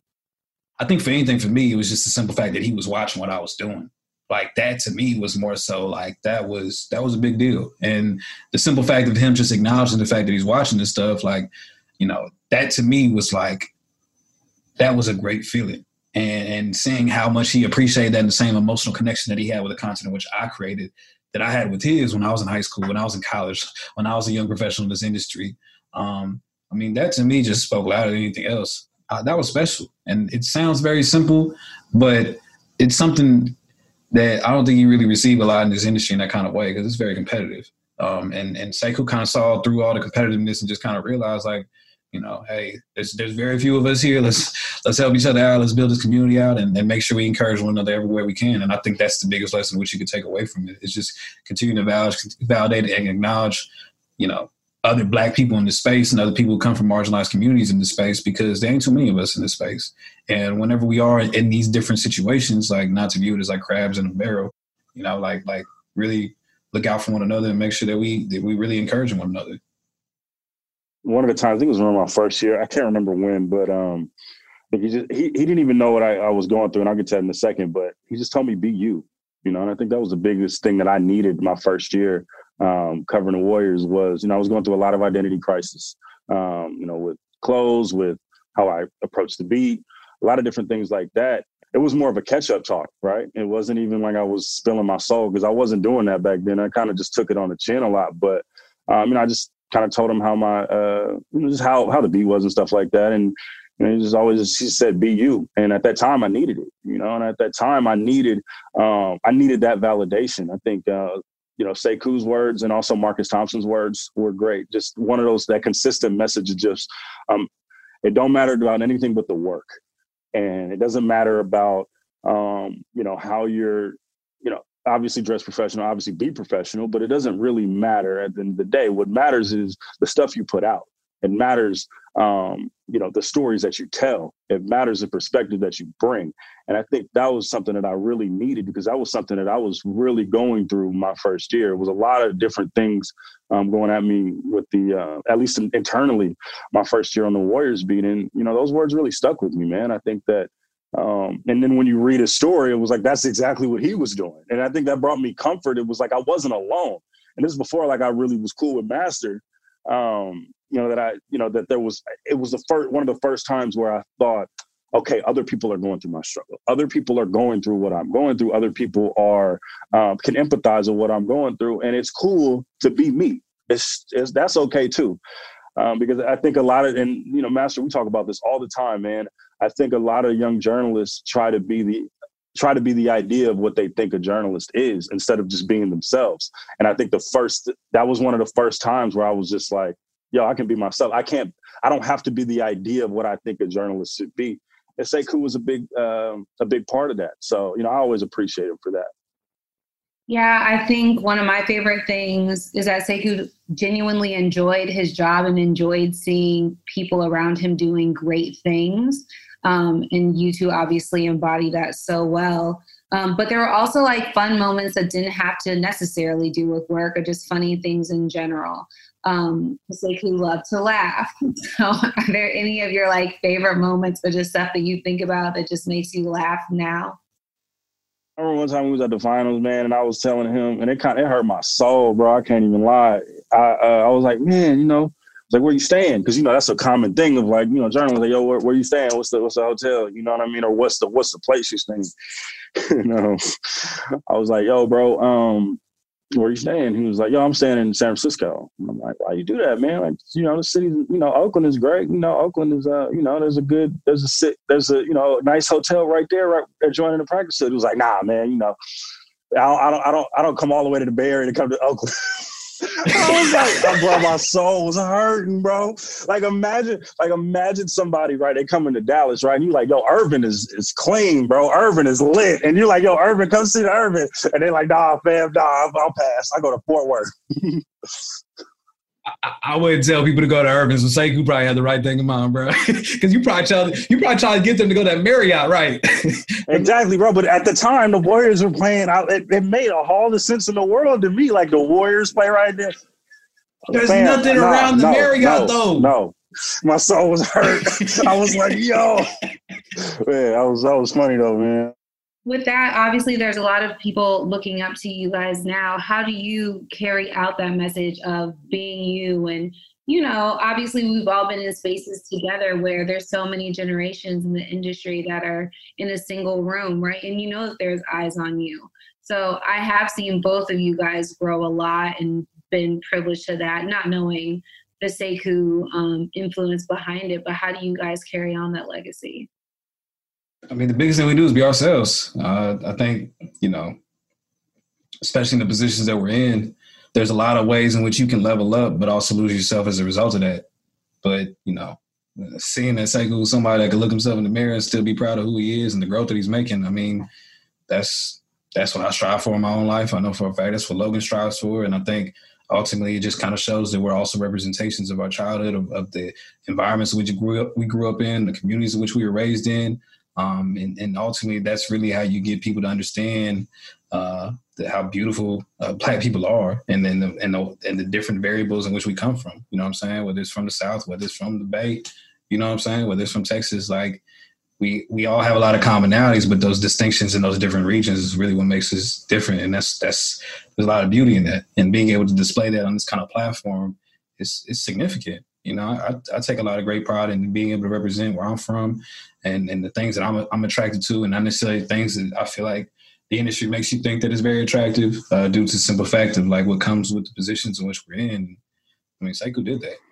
I think for anything for me, it was just the simple fact that he was watching what I was doing. Like that to me was more so like that was that was a big deal. And the simple fact of him just acknowledging the fact that he's watching this stuff, like, you know, that to me was like, that was a great feeling. And, and seeing how much he appreciated that and the same emotional connection that he had with the content in which I created that I had with his when I was in high school, when I was in college, when I was a young professional in this industry. Um, I mean, that to me just spoke louder than anything else. Uh, that was special. And it sounds very simple, but it's something that I don't think you really receive a lot in this industry in that kind of way because it's very competitive. Um, and, and Sekou kind of saw through all the competitiveness and just kind of realized, like, you know, hey, there's, there's very few of us here. Let's let's help each other out. Let's build this community out and, and make sure we encourage one another everywhere we can. And I think that's the biggest lesson which you could take away from it. It's just continue to validate, validate and acknowledge, you know, other black people in this space and other people who come from marginalized communities in this space because there ain't too many of us in this space. And whenever we are in these different situations, like not to view it as like crabs in a barrel, you know, like like really look out for one another and make sure that we that we really encourage one another. One of the times, I think it was around my first year, I can't remember when, but um, he just he, he didn't even know what I, I was going through, and I'll get to that in a second, but he just told me, be you, you know, and I think that was the biggest thing that I needed my first year. Um, covering the Warriors was, you know, I was going through a lot of identity crisis, um, you know, with clothes, with how I approached the beat, a lot of different things like that. It was more of a catch-up talk, right? It wasn't even like I was spilling my soul because I wasn't doing that back then. I kind of just took it on the chin a lot. But, um, you know, I just kind of told him how my, uh, you know, just how, how the beat was and stuff like that. And, you know, he just always, he said, be you. And at that time I needed it, you know, and at that time I needed, um, I needed that validation. I think, uh, you know, Sekou's words and also Marcus Thompson's words were great. Just one of those, that consistent message of just, um, it don't matter about anything but the work. And it doesn't matter about, um, you know, how you're, you know, obviously dress professional, obviously be professional, but it doesn't really matter at the end of the day. What matters is the stuff you put out. It matters, um, you know, the stories that you tell. It matters the perspective that you bring. And I think that was something that I really needed because that was something that I was really going through my first year. It was a lot of different things um, going at me with the, uh, at least internally, my first year on the Warriors beat. And, you know, those words really stuck with me, man. I think that, um, and then when you read his story, it was like, that's exactly what he was doing. And I think that brought me comfort. It was like, I wasn't alone. And this is before, like, I really was cool with Master. Um, you know, that I, you know, that there was, it was the first, one of the first times where I thought, okay, other people are going through my struggle. Other people are going through what I'm going through. Other people are, um, can empathize with what I'm going through. And it's cool to be me. It's, it's that's okay too. Um, because I think a lot of, and, you know, Master, we talk about this all the time, man. I think a lot of young journalists try to be the, try to be the idea of what they think a journalist is instead of just being themselves. And I think the first, that was one of the first times where I was just like, yo, I can be myself. I can't, I don't have to be the idea of what I think a journalist should be. And Sekou was a big, um, a big part of that. So, you know, I always appreciate him for that. Yeah, I think one of my favorite things is that Sekou genuinely enjoyed his job and enjoyed seeing people around him doing great things. Um, and you two obviously embody that so well. Um, but there were also like fun moments that didn't have to necessarily do with work or just funny things in general. Um, Sekou loved to laugh. So are there any of your like favorite moments or just stuff that you think about that just makes you laugh now? I remember one time we was at the finals, man, and I was telling him, and it kind of it hurt my soul, bro. I can't even lie. I uh, I was like, man, you know, like, where you staying? Because, you know, that's a common thing of like, you know, journalists like, yo, where, where you staying? What's the what's the hotel? You know what I mean? Or what's the what's the place you staying? You know, I was like, yo, bro, um, where you staying? He was like, yo, I'm staying in San Francisco. And I'm like, why you do that, man? Like, you know, the city, you know, Oakland is great. You know, Oakland is, uh, you know, there's a good, there's a sit, there's a, you know, nice hotel right there, right adjoining the practice facility. He was like, nah, man, you know, I don't, I don't, I don't, I don't come all the way to the Bay Area to come to Oakland. I was like, bro, my soul was hurting, bro. Like, imagine, like, imagine somebody, right? They come into Dallas, right? And you like, yo, Irvin is is clean, bro. Irvin is lit. And you're like, yo, Irvin, come see the Irvin. And they're like, nah, fam, nah, I'll, I'll pass. I go to Fort Worth. I, I wouldn't tell people to go to Irvin, so Sekou probably had the right thing in mind, bro. Because you probably tried, you probably tried to get them to go to that Marriott, right? Exactly, bro. But at the time, the Warriors were playing. I, it, it made all the sense in the world to me. Like, the Warriors play right there. There's Man, nothing no, around the no, Marriott, no, though. No, my soul was hurt. I was like, yo, man, that was that was funny though, man. With that, obviously, there's a lot of people looking up to you guys now. How do you carry out that message of being you? And, you know, obviously, we've all been in spaces together where there's so many generations in the industry that are in a single room, right? And you know that there's eyes on you. So I have seen both of you guys grow a lot and been privileged to that, not knowing the Sekou um, influence behind it. But how do you guys carry on that legacy? I mean, the biggest thing we do is be ourselves. Uh, I think, you know, especially in the positions that we're in, there's a lot of ways in which you can level up, but also lose yourself as a result of that. But, you know, seeing that Sekou is somebody that can look himself in the mirror and still be proud of who he is and the growth that he's making, I mean, that's that's what I strive for in my own life. I know for a fact that's what Logan strives for. And I think ultimately it just kind of shows that we're also representations of our childhood, of, of the environments in which we grew up, we grew up in, the communities in which we were raised in. Um, and, and ultimately, that's really how you get people to understand uh, the, how beautiful uh, Black people are, and then the, and the and the different variables in which we come from. You know what I'm saying? Whether it's from the South, whether it's from the Bay, you know what I'm saying? Whether it's from Texas, like we we all have a lot of commonalities, but those distinctions in those different regions is really what makes us different. And that's that's there's a lot of beauty in that, and being able to display that on this kind of platform is is significant. You know, I, I take a lot of great pride in being able to represent where I'm from and, and the things that I'm I'm attracted to, and not necessarily things that I feel like the industry makes you think that is very attractive uh, due to the simple fact of like what comes with the positions in which we're in. I mean, Sekou did that.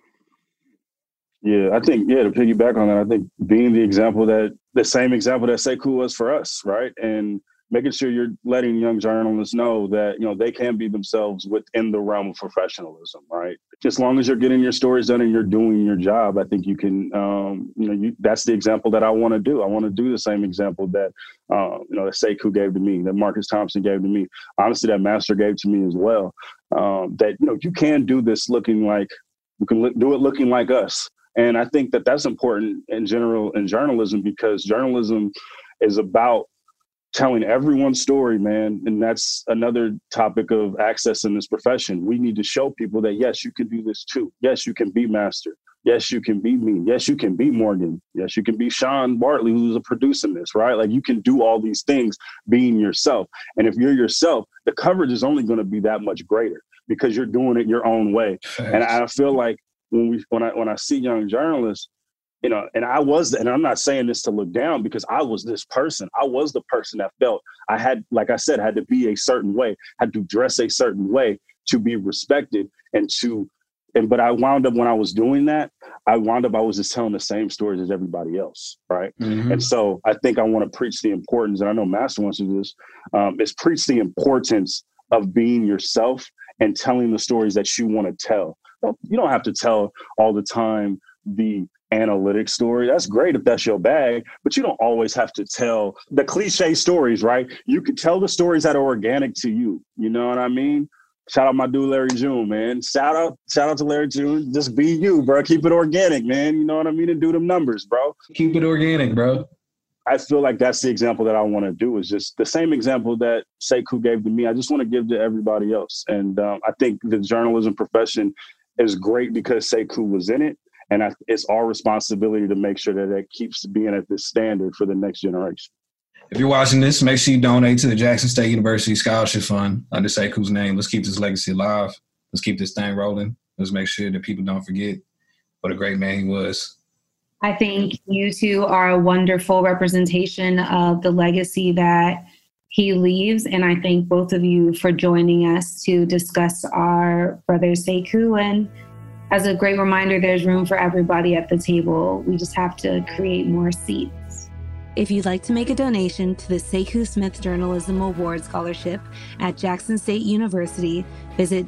Yeah, I think, yeah, to piggyback on that, I think being the example that, the same example that Sekou was for us, right? And making sure you're letting young journalists know that, you know, they can be themselves within the realm of professionalism, right? As long as you're getting your stories done and you're doing your job, I think you can, um, you know, you, that's the example that I want to do. I want to do the same example that, uh, you know, that Sekou gave to me, that Marcus Thompson gave to me. Honestly, that Master gave to me as well. Um, that, you know, you can do this looking like, you can look, do it looking like us. And I think that that's important in general in journalism, because journalism is about telling everyone's story, man. And that's another topic of access in this profession. We need to show people that, yes, you can do this too. Yes, you can be Master. Yes, you can be me. Yes, you can be Morgan. Yes, you can be Sean Bartley, who's a producer in this, right? Like, you can do all these things being yourself. And if you're yourself, the coverage is only going to be that much greater because you're doing it your own way. Thanks. And I feel like when we when I when I see young journalists, you know, and I was, and I'm not saying this to look down, because I was this person. I was the person that felt I had, like I said, had to be a certain way, had to dress a certain way to be respected and to, and, but I wound up when I was doing that, I wound up, I was just telling the same stories as everybody else. Right. Mm-hmm. And so I think I want to preach the importance, and I know Master wants to do this, um, is preach the importance of being yourself and telling the stories that you want to tell. You don't have to tell all the time the analytic story. That's great if that's your bag, but you don't always have to tell the cliche stories, right? You can tell the stories that are organic to you. You know what I mean? Shout out my dude, Larry June, man. Shout out, shout out to Larry June. Just be you, bro. Keep it organic, man. You know what I mean? And do them numbers, bro. Keep it organic, bro. I feel like that's the example that I want to do, is just the same example that Sekou gave to me. I just want to give to everybody else. And um, I think the journalism profession is great because Sekou was in it. And I, it's our responsibility to make sure that it keeps being at this standard for the next generation. If you're watching this, make sure you donate to the Jackson State University Scholarship Fund under Sekou's name. Let's keep this legacy alive. Let's keep this thing rolling. Let's make sure that people don't forget what a great man he was. I think you two are a wonderful representation of the legacy that he leaves. And I thank both of you for joining us to discuss our brother Sekou. And as a great reminder, there's room for everybody at the table. We just have to create more seats. If you'd like to make a donation to the Sekou Smith Journalism Award Scholarship at Jackson State University, visit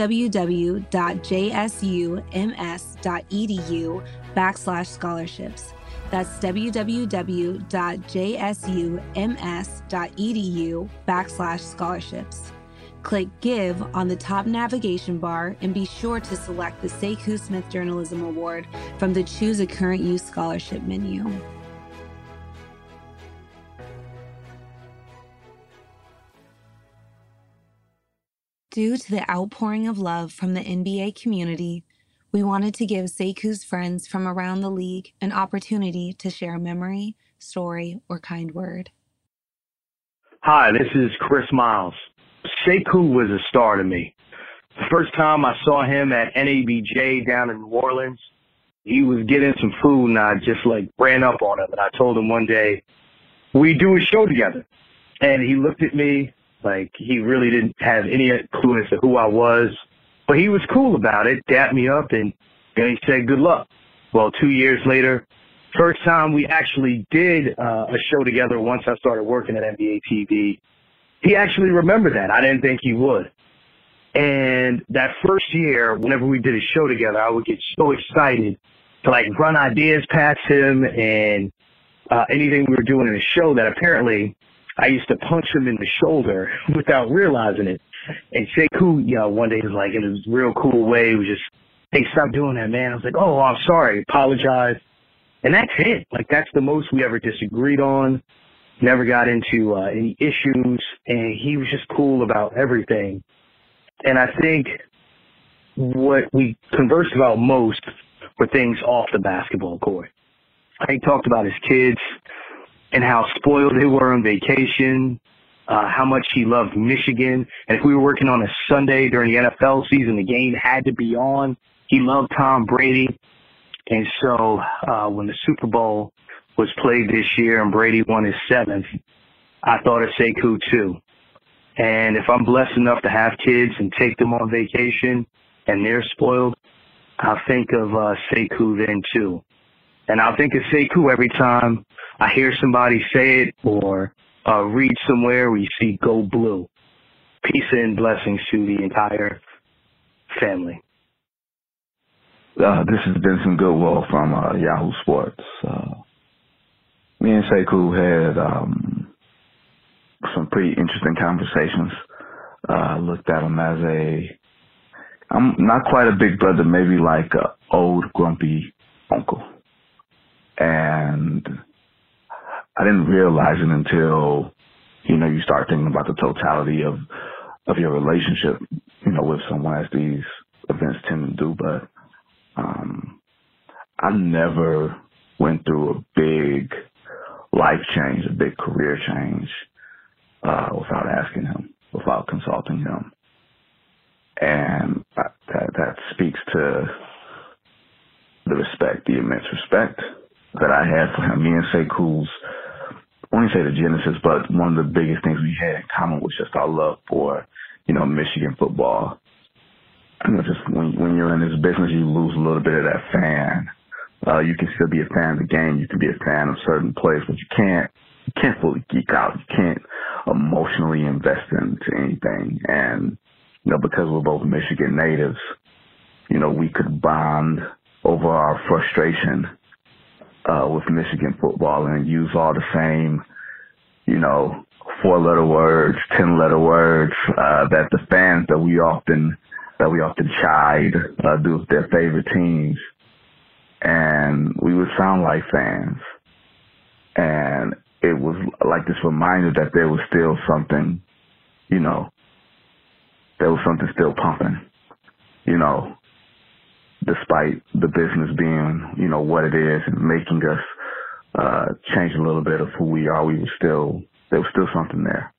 www.jsums.edu backslash scholarships. That's www.jsums.edu backslash scholarships. Click Give on the top navigation bar and be sure to select the Sekou Smith Journalism Award from the Choose a Current Use Scholarship menu. Due to the outpouring of love from the N B A community, we wanted to give Sekou's friends from around the league an opportunity to share a memory, story, or kind word. Hi, this is Chris Miles. Sekou was a star to me. The first time I saw him at N A B J down in New Orleans, he was getting some food, and I just like ran up on him, and I told him one day, we do a show together. And he looked at me like he really didn't have any clue as to who I was. But he was cool about it, dapped me up, and you know, he said, good luck. Well, two years later, first time we actually did uh, a show together once I started working at N B A T V, he actually remembered that. I didn't think he would. And that first year, whenever we did a show together, I would get so excited to, like, run ideas past him and uh, anything we were doing in a show that apparently I used to punch him in the shoulder without realizing it. And Sekou, you know, one day was like, in a real cool way, he was just, hey, stop doing that, man. I was like, oh, I'm sorry, apologize. And that's it. Like, that's the most we ever disagreed on. Never got into uh, any issues. And he was just cool about everything. And I think what we conversed about most were things off the basketball court. He talked about his kids and how spoiled they were on vacation, uh, how much he loved Michigan. And if we were working on a Sunday during the N F L season, the game had to be on. he loved Tom Brady. And so uh, when the Super Bowl was played this year and Brady won his seventh, I thought of Sekou too. And if I'm blessed enough to have kids and take them on vacation and they're spoiled, I'll think of uh, Sekou then too. And I'll think of Sekou every time I hear somebody say it or uh, read somewhere where you see "Go Blue." Peace and blessings to the entire family. Uh, this is Benson Goodwill from uh, Yahoo Sports. Uh, me and Sekou had um, some pretty interesting conversations. I uh, looked at him as a, I'm not quite a big brother, maybe like a old grumpy uncle. And I didn't realize it until, you know, you start thinking about the totality of, of your relationship, you know, with someone, as these events tend to do. But um, I never went through a big life change, a big career change uh, without asking him, without consulting him. And that, that speaks to the respect, the immense respect that I had for him. Me and Sekou's, I wouldn't say the genesis, but one of the biggest things we had in common was just our love for, you know, Michigan football. You know, just when, when you're in this business, you lose a little bit of that fan. Uh, you can still be a fan of the game. You can be a fan of certain players, but you can't, you can't fully geek out. You can't emotionally invest into anything. And, you know, because we're both Michigan natives, you know, we could bond over our frustration uh, with Michigan football and use all the same, you know, four-letter words, ten-letter words uh, that the fans that we often that we often chide uh, do with their favorite teams. And we would sound like fans. And it was like this reminder that there was still something, you know, there was something still pumping, you know, despite the business being, you know, what it is and making us uh, change a little bit of who we are. We were still, there was still something there.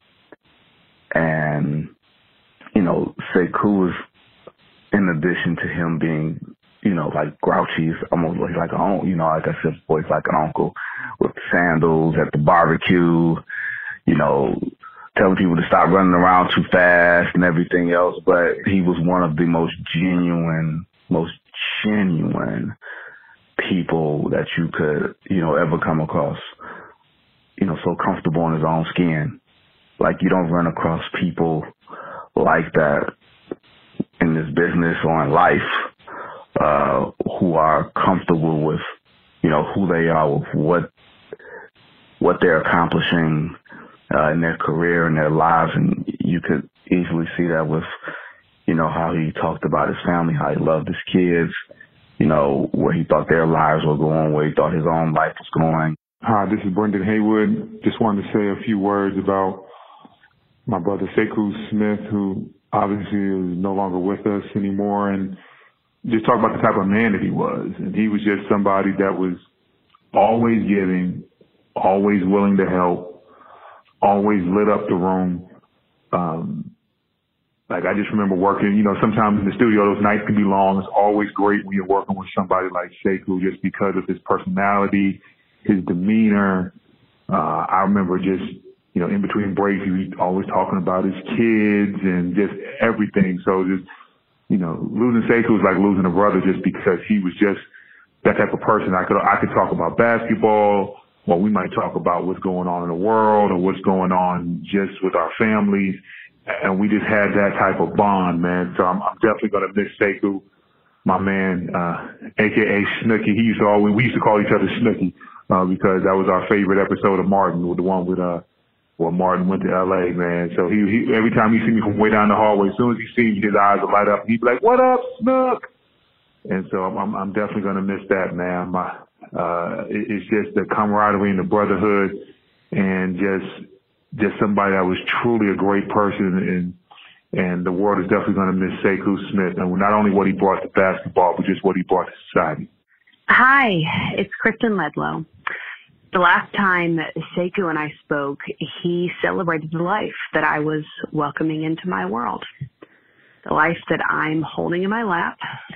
And, you know, Sekou was, in addition to him being, you know, like grouchy, he's almost like, like a, you know, like I said before, he's like an uncle with sandals at the barbecue, you know, telling people to stop running around too fast and everything else. But he was one of the most genuine, most genuine people that you could, you know, ever come across. You know, so comfortable in his own skin. Like, you don't run across people like that in this business or in life, uh, who are comfortable with, you know, who they are, with what, what they're accomplishing, uh, in their career and their lives. And you could easily see that with, you know, how he talked about his family, how he loved his kids, you know, where he thought their lives were going, where he thought his own life was going. Hi, this is Brendan Haywood. Just wanted to say a few words about my brother Sekou Smith, who obviously is no longer with us anymore, and just talk about the type of man that he was. And he was just somebody that was always giving, always willing to help, always lit up the room. Um, like, I just remember working, you know, sometimes in the studio, those nights can be long. It's always great when you're working with somebody like Sekou, just because of his personality, his demeanor. Uh, I remember just, you know, in between breaks, he was always talking about his kids and just everything. So just, you know, losing Sekou was like losing a brother, just because he was just that type of person. I could, I could talk about basketball, or we might talk about what's going on in the world or what's going on just with our families. And we just had that type of bond, man. So I'm, I'm definitely going to miss Sekou, my man, uh, A K A Snooki. He used to always, we used to call each other Snooki, uh, because that was our favorite episode of Martin, with the one with, uh, where Martin went to L A, man. So he, he, every time he see me from way down the hallway, as soon as he sees me, his eyes will light up. He'd be like, "What up, Snook?" And so I'm, I'm, I'm definitely going to miss that, man. My, uh, it, it's just the camaraderie and the brotherhood, and just, just somebody that was truly a great person. And, and the world is definitely going to miss Sekou Smith. And not only what he brought to basketball, but just what he brought to society. Hi, it's Kristen Ledlow. The last time Sekou and I spoke, he celebrated the life that I was welcoming into my world. The life that I'm holding in my lap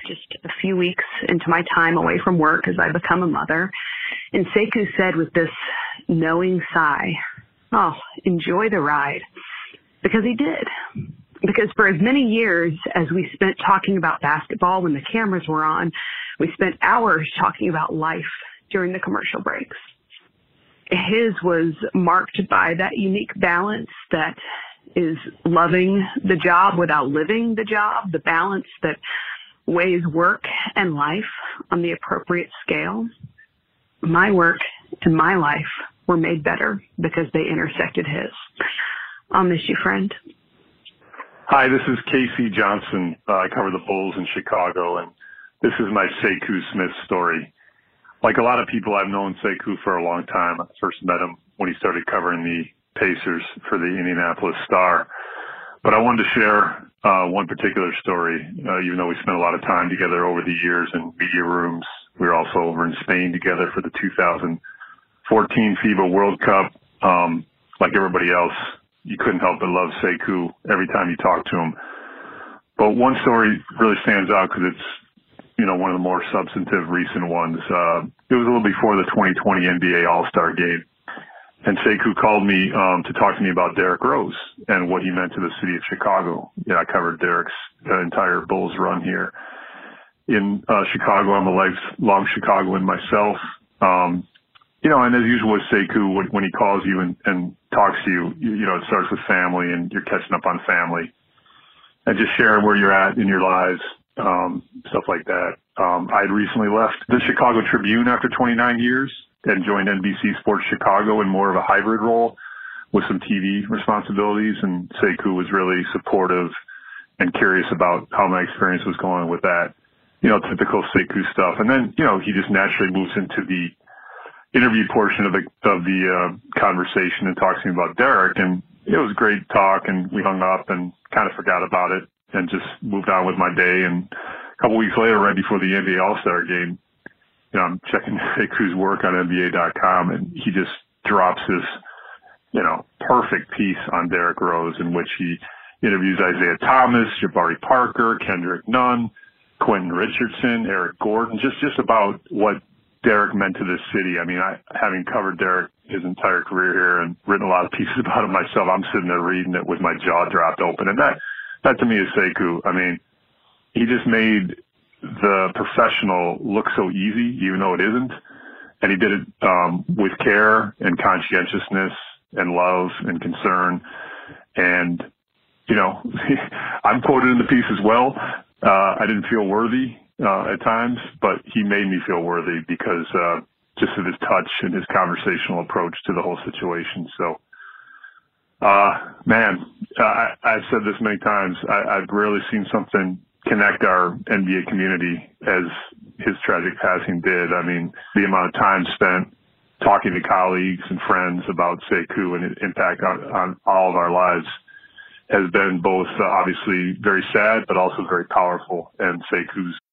just a few weeks into my time away from work as I become a mother. And Sekou said with this knowing sigh, "Oh, enjoy the ride." Because he did. Because for as many years as we spent talking about basketball when the cameras were on, we spent hours talking about life during the commercial breaks. His was marked by that unique balance that is loving the job without living the job, the balance that weighs work and life on the appropriate scale. My work and my life were made better because they intersected his. I'll miss you, friend. Hi, this is Casey Johnson. Uh, I cover the Bulls in Chicago, and this is my Sekou Smith story. Like a lot of people, I've known Sekou for a long time. I first met him when he started covering the Pacers for the Indianapolis Star. But I wanted to share uh, one particular story, uh, even though we spent a lot of time together over the years in media rooms. We were also over in Spain together for the two thousand fourteen FIBA World Cup. Um, like everybody else, you couldn't help but love Sekou every time you talked to him. But one story really stands out because it's, you know, one of the more substantive recent ones. Uh, it was a little before the twenty twenty N B A All-Star Game. And Sekou called me um, to talk to me about Derrick Rose and what he meant to the city of Chicago. Yeah, I covered Derrick's uh, entire Bulls run here in uh, Chicago. I'm a lifelong Chicagoan myself. Um, you know, and as usual with Sekou, when, when he calls you and, and talks to you, you, you know, it starts with family and you're catching up on family and just sharing where you're at in your lives, um, stuff like that. Um, I had recently left the Chicago Tribune after twenty-nine years and joined N B C Sports Chicago in more of a hybrid role with some T V responsibilities. And Sekou was really supportive and curious about how my experience was going with that, you know, typical Sekou stuff. And then, you know, he just naturally moves into the interview portion of the, of the uh, conversation and talks to me about Derrick. And it was a great talk, and we hung up and kind of forgot about it and just moved on with my day. And a couple weeks later, right before the N B A All-Star Game, you know, I'm checking Sekou's work on N B A dot com, and he just drops this, you know, perfect piece on Derrick Rose in which he interviews Isaiah Thomas, Jabari Parker, Kendrick Nunn, Quentin Richardson, Eric Gordon, just, just about what Derrick meant to this city. I mean, I, having covered Derrick his entire career here and written a lot of pieces about him myself, I'm sitting there reading it with my jaw dropped open. And that, that to me is Sekou. I mean, he just made the professional look so easy, even though it isn't. And he did it um, with care and conscientiousness and love and concern. And, you know, I'm quoted in the piece as well. Uh, I didn't feel worthy uh, at times, but he made me feel worthy because uh, just of his touch and his conversational approach to the whole situation. So, uh, man, I, I've said this many times. I, I've rarely seen something connect our N B A community as his tragic passing did. I mean, the amount of time spent talking to colleagues and friends about Sekou and its impact on, on all of our lives has been both uh, obviously very sad, but also very powerful. And Sekou's